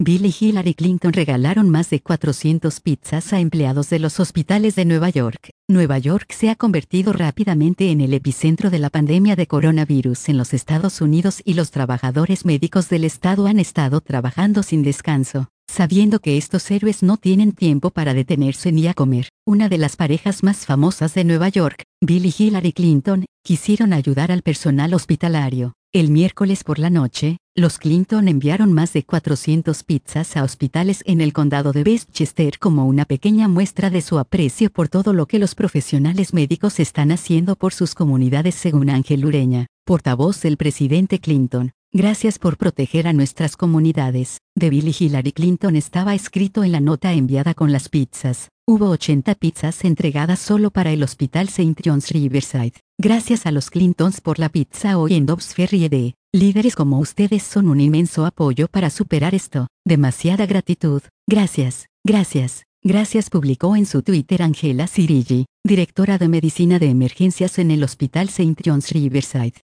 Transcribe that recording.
Bill y Hillary Clinton regalaron más de 400 pizzas a empleados de los hospitales de Nueva York. Nueva York se ha convertido rápidamente en el epicentro de la pandemia de coronavirus en los Estados Unidos y los trabajadores médicos del estado han estado trabajando sin descanso, sabiendo que estos héroes no tienen tiempo para detenerse ni a comer. Una de las parejas más famosas de Nueva York, Bill y Hillary Clinton, quisieron ayudar al personal hospitalario. El miércoles por la noche, los Clinton enviaron más de 400 pizzas a hospitales en el condado de Westchester como una pequeña muestra de su aprecio por todo lo que los profesionales médicos están haciendo por sus comunidades, según Ángel Ureña, portavoz del presidente Clinton. Gracias por proteger a nuestras comunidades. De Bill y Hillary Clinton estaba escrito en la nota enviada con las pizzas. Hubo 80 pizzas entregadas solo para el Hospital St. John's Riverside. Gracias a los Clintons por la pizza hoy en Dobbs Ferry ED. Líderes como ustedes son un inmenso apoyo para superar esto. Demasiada gratitud. Gracias, gracias, gracias, publicó en su Twitter Angela Cirilli, directora de Medicina de Emergencias en el Hospital St. John's Riverside.